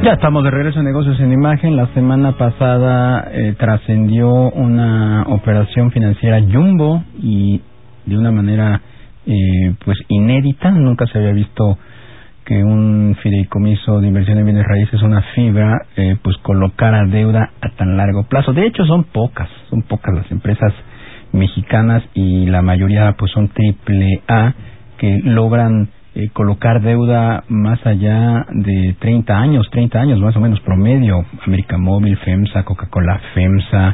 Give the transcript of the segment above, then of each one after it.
Ya estamos de regreso en Negocios en Imagen. La semana pasada trascendió una operación financiera jumbo y de una manera pues inédita. Nunca se había visto que un fideicomiso de inversión en bienes raíces, una FIBRA, pues colocara deuda a tan largo plazo. De hecho son pocas las empresas mexicanas y la mayoría pues son AAA que logran colocar deuda más allá de 30 años más o menos promedio. América Móvil, FEMSA, Coca-Cola FEMSA,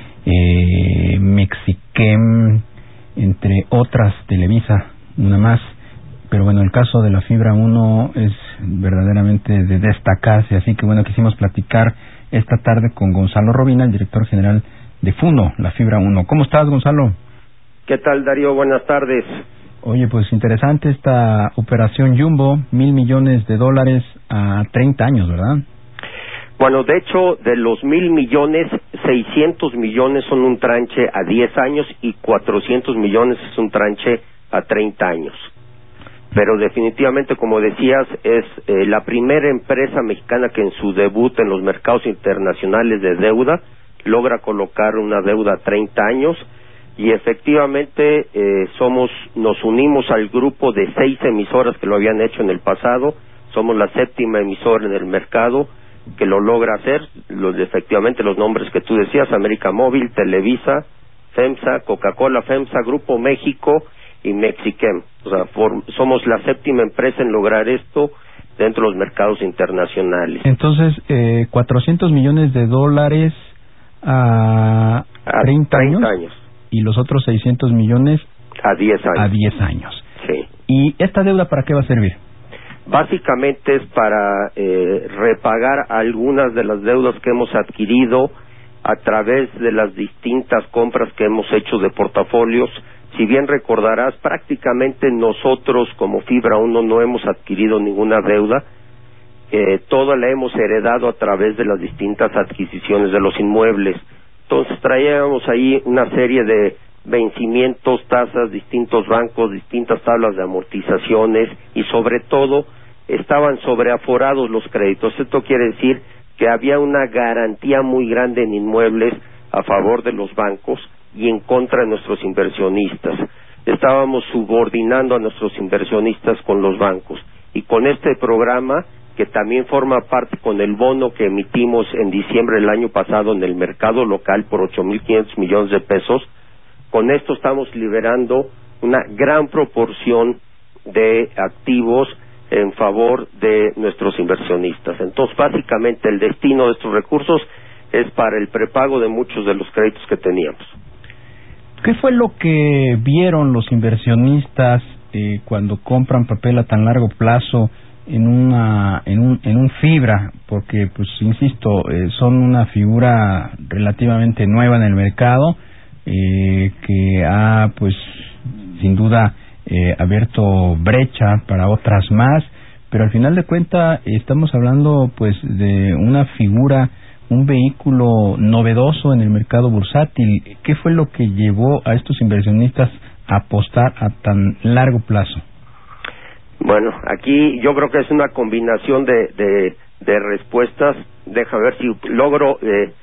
Mexiquem, entre otras, Televisa, una más. Pero bueno, el caso de la Fibra 1 es verdaderamente de destacarse, así que bueno, quisimos platicar esta tarde con Gonzalo Robina, el director general de FUNO, la Fibra 1. ¿Cómo estás, Gonzalo? ¿Qué tal, Darío? Buenas tardes. Oye, pues interesante esta operación jumbo, $1,000 millones a 30 años, ¿verdad? Bueno, de hecho, de los 1,000 millones, 600 millones son un tranche a 10 años y 400 millones es un tranche a 30 años. Pero definitivamente, como decías, es la primera empresa mexicana que en su debut en los mercados internacionales de deuda logra colocar una deuda a 30 años. Y efectivamente nos unimos al grupo de 6 emisoras que lo habían hecho en el pasado. Somos la 7ª emisora en el mercado que lo logra hacer. Efectivamente los nombres que tú decías: América Móvil, Televisa, FEMSA, Coca-Cola FEMSA, Grupo México y Mexiquem. O sea, somos la 7ª empresa en lograr esto dentro de los mercados internacionales. Entonces, $400 millones a 30 años. Y los otros 600 millones a 10 años. A 10 años. Sí. ¿Y esta deuda para qué va a servir? Básicamente es para repagar algunas de las deudas que hemos adquirido a través de las distintas compras que hemos hecho de portafolios. Si bien recordarás, prácticamente nosotros como Fibra 1 no hemos adquirido ninguna deuda. Toda la hemos heredado a través de las distintas adquisiciones de los inmuebles. Entonces traíamos ahí una serie de vencimientos, tasas, distintos bancos, distintas tablas de amortizaciones y sobre todo estaban sobreaforados los créditos. Esto quiere decir que había una garantía muy grande en inmuebles a favor de los bancos y en contra de nuestros inversionistas. Estábamos subordinando a nuestros inversionistas con los bancos y con este programa, que también forma parte con el bono que emitimos en diciembre del año pasado en el mercado local por 8,500 millones de pesos, con esto estamos liberando una gran proporción de activos en favor de nuestros inversionistas. Entonces, básicamente, el destino de estos recursos es para el prepago de muchos de los créditos que teníamos. ¿Qué fue lo que vieron los inversionistas cuando compran papel a tan largo plazo en un Fibra? Porque pues insisto, son una figura relativamente nueva en el mercado, que ha pues sin duda abierto brecha para otras más, pero al final de cuentas estamos hablando pues de una figura, un vehículo novedoso en el mercado bursátil. ¿Qué fue lo que llevó a estos inversionistas a apostar a tan largo plazo? Bueno, aquí yo creo que es una combinación de respuestas. Déjame ver si logro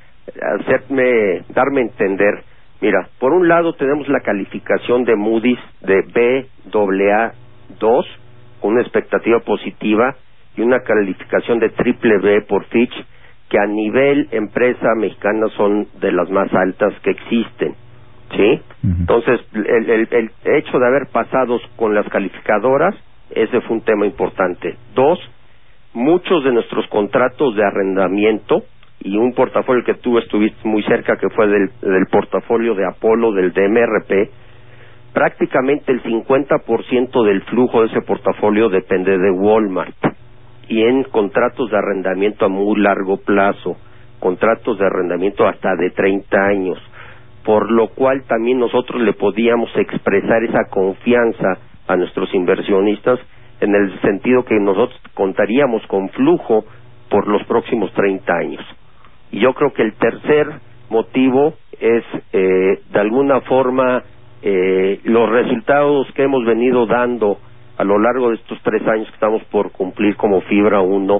darme a entender. Mira, por un lado tenemos la calificación de Moody's de Baa2 con una expectativa positiva y una calificación de BBB por Fitch, que a nivel empresa mexicana son de las más altas que existen, ¿sí? Uh-huh. Entonces, el hecho de haber pasado con las calificadoras, ese fue un tema importante. 2, muchos de nuestros contratos de arrendamiento y un portafolio que tú estuviste muy cerca, que fue del portafolio de Apolo, del DMRP, prácticamente el 50% del flujo de ese portafolio depende de Walmart, y en contratos de arrendamiento a muy largo plazo, contratos de arrendamiento hasta de 30 años, por lo cual también nosotros le podíamos expresar esa confianza a nuestros inversionistas en el sentido que nosotros contaríamos con flujo por los próximos 30 años. Y yo creo que el tercer motivo es, de alguna forma, los resultados que hemos venido dando a lo largo de estos 3 años que estamos por cumplir como Fibra 1,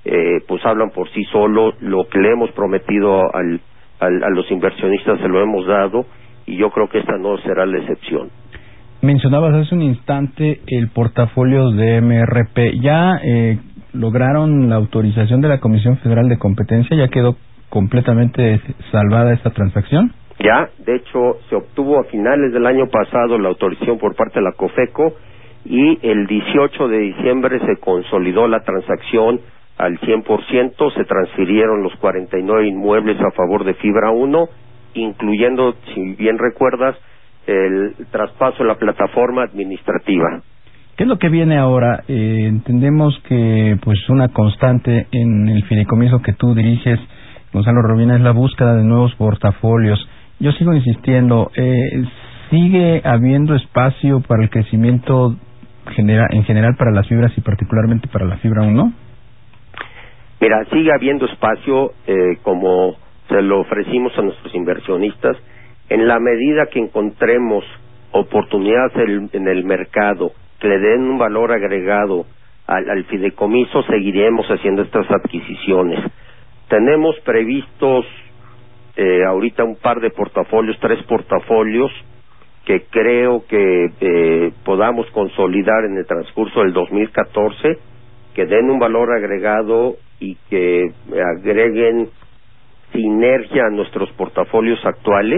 pues hablan por sí solo. Lo que le hemos prometido a los inversionistas se lo hemos dado, y yo creo que esta no será la excepción. Mencionabas hace un instante el portafolio de MRP. ¿Ya lograron la autorización de la Comisión Federal de Competencia? ¿Ya quedó completamente salvada esta transacción? Ya, de hecho, se obtuvo a finales del año pasado la autorización por parte de la COFECO, y el 18 de diciembre se consolidó la transacción al 100%, se transfirieron los 49 inmuebles a favor de Fibra 1, incluyendo, si bien recuerdas, el traspaso de la plataforma administrativa. ¿Qué es lo que viene ahora? Entendemos que pues una constante en el fideicomiso que tú diriges, Gonzalo Robina, es la búsqueda de nuevos portafolios. Yo sigo insistiendo, ¿sigue habiendo espacio para el crecimiento en general para las fibras y particularmente para la Fibra 1? Mira, sigue habiendo espacio, como se lo ofrecimos a nuestros inversionistas. En la medida que encontremos oportunidades en el mercado que le den un valor agregado al fideicomiso, seguiremos haciendo estas adquisiciones. Tenemos previstos ahorita un par de portafolios, 3 portafolios, que creo que podamos consolidar en el transcurso del 2014, que den un valor agregado y que agreguen sinergia a nuestros portafolios actuales,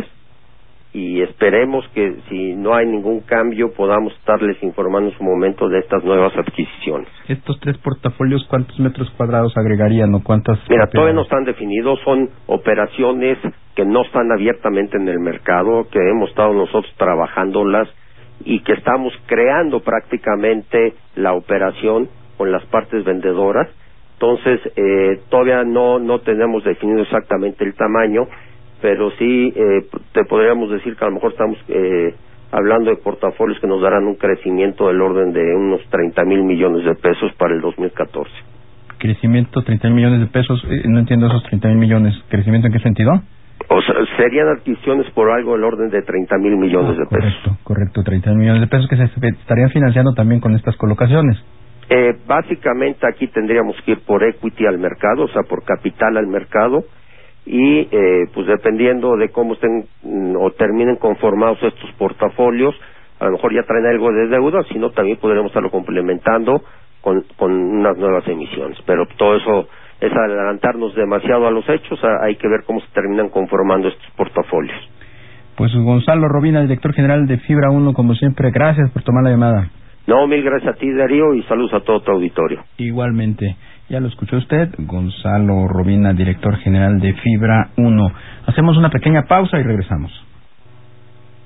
y esperemos que si no hay ningún cambio podamos estarles informando en su momento de estas nuevas adquisiciones. ¿Estos 3 portafolios cuántos metros cuadrados agregarían o cuántas? Mira, todavía no están definidos, son operaciones que no están abiertamente en el mercado, que hemos estado nosotros trabajándolas y que estamos creando prácticamente la operación con las partes vendedoras. Entonces, todavía no tenemos definido exactamente el tamaño, pero sí te podríamos decir que a lo mejor estamos hablando de portafolios que nos darán un crecimiento del orden de unos 30,000 millones de pesos para el 2014. ¿Crecimiento 30,000 millones de pesos? No entiendo esos 30,000 millones. ¿Crecimiento en qué sentido? O sea, serían adquisiciones por algo del orden de 30,000 millones de pesos. Correcto, 30,000 millones de pesos que se estarían financiando también con estas colocaciones. Básicamente aquí tendríamos que ir por equity al mercado, o sea, por capital al mercado, y pues dependiendo de cómo estén o terminen conformados estos portafolios, a lo mejor ya traen algo de deuda, sino también podremos estarlo complementando con unas nuevas emisiones. Pero todo eso es adelantarnos demasiado a los hechos. Hay que ver cómo se terminan conformando estos portafolios. Pues Gonzalo Robina, director general de Fibra 1, como siempre, gracias por tomar la llamada. No, mil gracias a ti, Darío, y saludos a todo tu auditorio. Igualmente. Ya lo escuchó usted, Gonzalo Robina, director general de Fibra 1. Hacemos una pequeña pausa y regresamos.